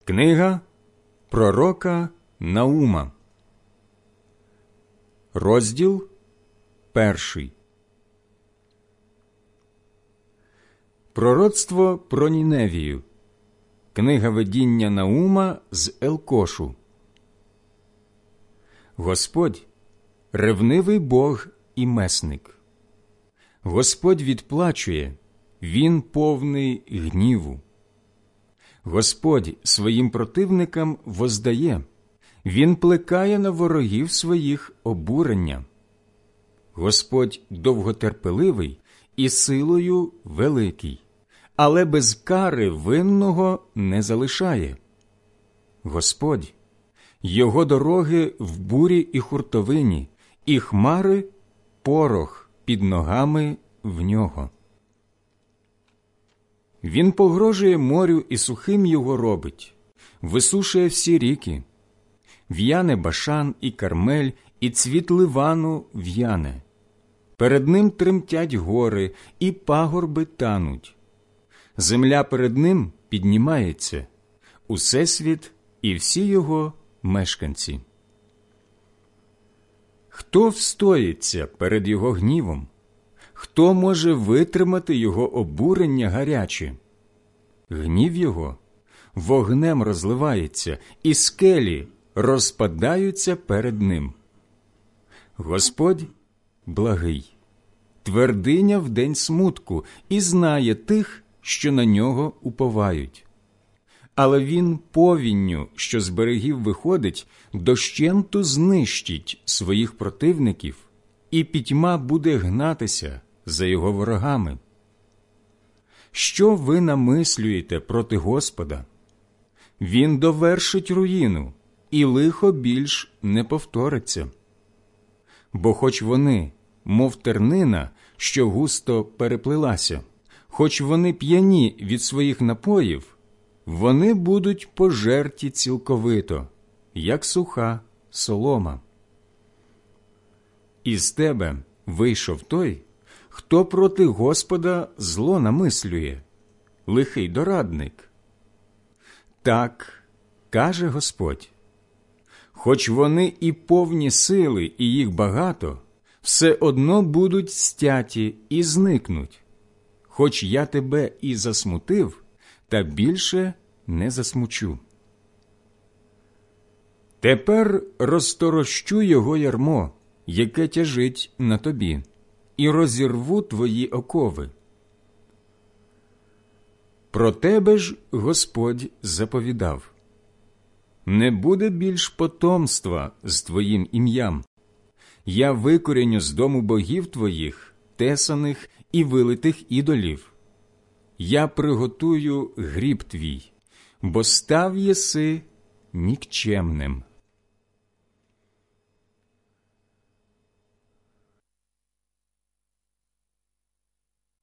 Книга пророка Наума. Розділ 1. Пророцтво про Ніневію. Книга видіння Наума з Елкошу. Господь – ревнивий Бог і месник. Господь відплачує, Він повний гніву. Господь своїм противникам воздає, Він плекає на ворогів своїх обурення. Господь довготерпеливий і силою великий, але без кари винного не залишає. Господь – його дороги в бурі і хуртовині, і хмари – порох під ногами в нього. Він погрожує морю і сухим його робить, висушує всі ріки. В'яне Башан і Кармель, і цвіт Ливану в'яне. Перед ним тремтять гори, і пагорби тануть. Земля перед ним піднімається, усесвіт і всі його мешканці. Хто встоїться перед його гнівом? Хто може витримати його обурення гаряче? Гнів його вогнем розливається, і скелі розпадаються перед ним. Господь благий, твердиня в день смутку, і знає тих, що на нього уповають. Але він повінню, що з берегів виходить, дощенту знищить своїх противників, і пітьма буде гнатися за його ворогами. Що ви намислюєте проти Господа? Він довершить руїну, і лихо більш не повториться. Бо хоч вони, мов тернина, що густо переплилася, хоч вони п'яні від своїх напоїв, вони будуть пожерті цілковито, як суха солома. Із тебе вийшов той, хто проти Господа зло намислює, лихий дорадник. Так, каже Господь, хоч вони і повні сили, і їх багато, все одно будуть стяті і зникнуть. Хоч я тебе і засмутив, та більше не засмучу. Тепер розторощу його ярмо, яке тяжить на тобі, і розірву твої окови. Про тебе ж Господь заповідав: не буде більш потомства з твоїм ім'ям. Я викоріню з дому богів твоїх, тесаних і вилитих ідолів. Я приготую гріб твій, бо став єси нікчемним.